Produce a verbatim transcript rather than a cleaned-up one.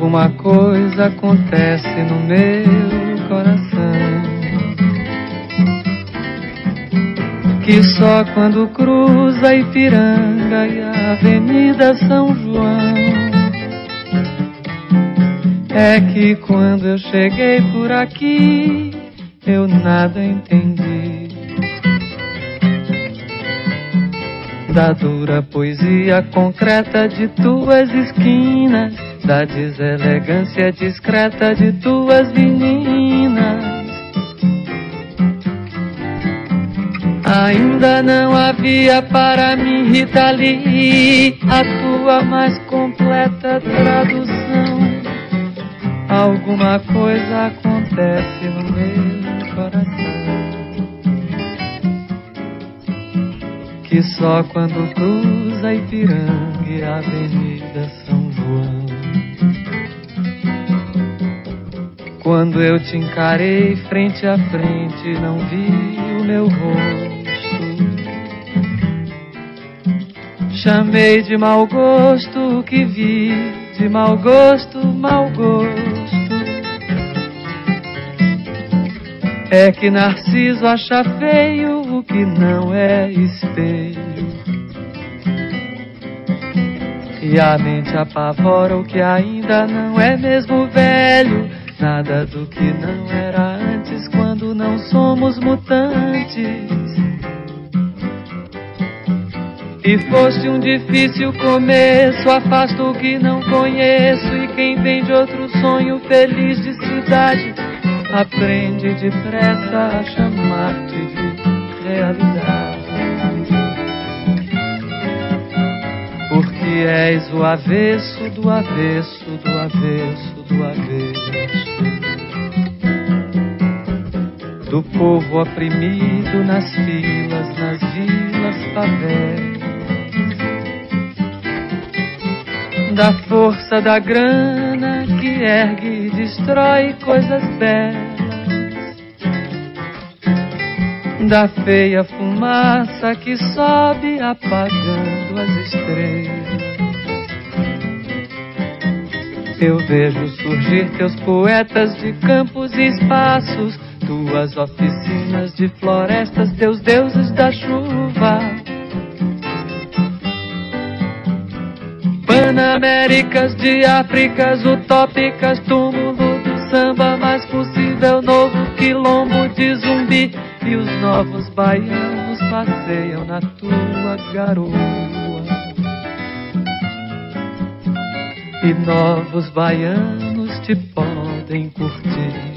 Alguma coisa acontece no meu coração, que só quando cruza Ipiranga e a Avenida São João é que quando eu cheguei por aqui eu nada entendi da dura poesia concreta de tuas esquinas, da deselegância discreta de tuas meninas. Ainda não havia para mim, Rita Lee, a tua mais completa tradução. Alguma coisa acontece no meu coração, que só quando cruza Ipiranga e a Avenida São João, quando eu te encarei frente a frente, não vi o meu rosto. Chamei de mau gosto o que vi, de mau gosto, mau gosto. É que Narciso acha feio o que não é espelho, e a mente apavora o que ainda não é mesmo velho. Nada do que não era antes quando não somos mutantes. E foste um difícil começo, afasto o que não conheço, e quem vem de outro sonho feliz de cidade aprende depressa a chamar-te de realidade, porque és o avesso do avesso do avesso do avesso do povo oprimido nas filas, nas vilas, favelas, da força da grana que ergue e destrói coisas belas, da feia fumaça que sobe apagando as estrelas. Eu vejo surgir teus poetas de campos e espaços, tuas oficinas de florestas, teus deuses da chuva, Panaméricas de Áfricas utópicas, túmulo do samba mais possível, novo quilombo de zumbi, e os novos baianos passeiam na tua garoa, e novos baianos te podem curtir.